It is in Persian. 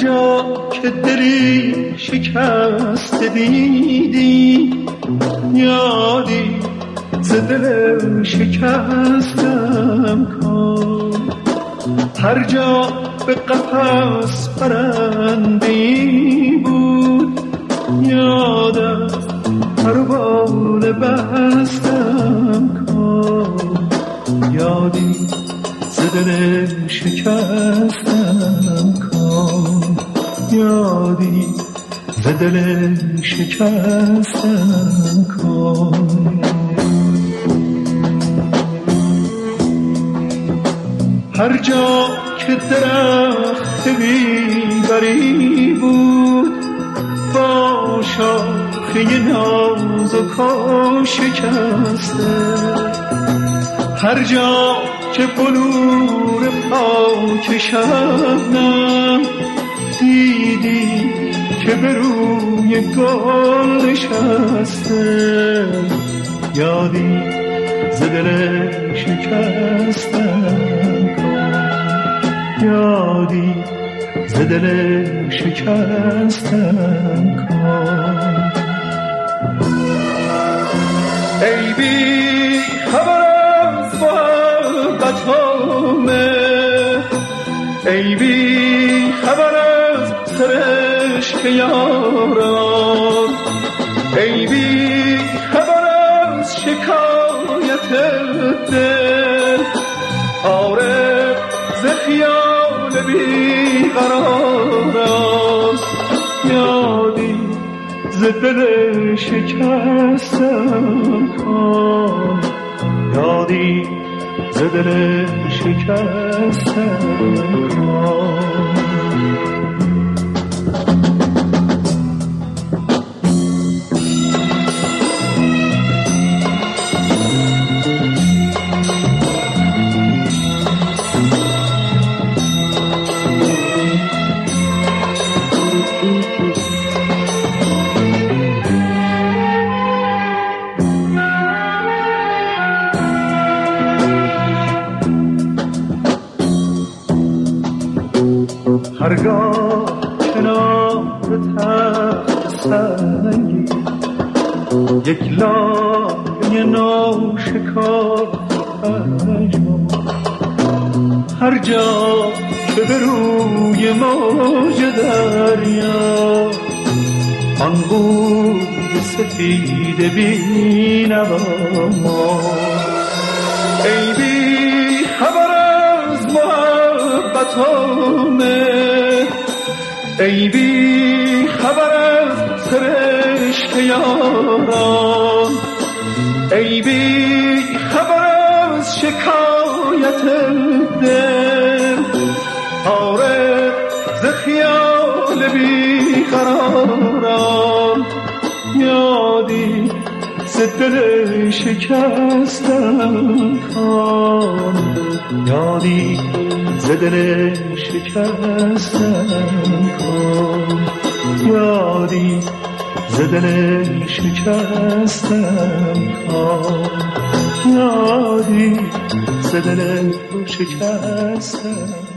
جا که دلی شکست دیدی یادی ز دل شکستم کن. هر جا به قفس پرندی بود یادت پروانه بستم کن. یادی ز دل شکستم کن. یادی ز دل شکستم کن. هر جا که درخت بیبری بود با شاخه نازک و شکسته. هر جا که بلور پاک شبنم دیدی که به روی گل نشسته. یادی ز دل شکستم کن. یادی ز دل شکستم کن. ای بی خبر از محبتامه، ای بی خبر از سرشک یاران، ای بی خبر از شکایت دل. آره ز خیال بی قرارم یادی ز دل شکستم کن. یادی ز دل شکستم کن. هرگاه کنار تخت سنگی یک لایه ناشکافته پژمرد. هر جا که به روی موج دریا آن بود سفید بی نوا. ای بی خبر از محبتامه، ای بی خبر از سرشک یاران، ای بی خبر از شکایت دل. آره ز خیال بی قرارم یادی ز دل شکستم کن. یادی ز دل شکستم کن. یادی ز دل شکستم کن. یادی ز دل شکستم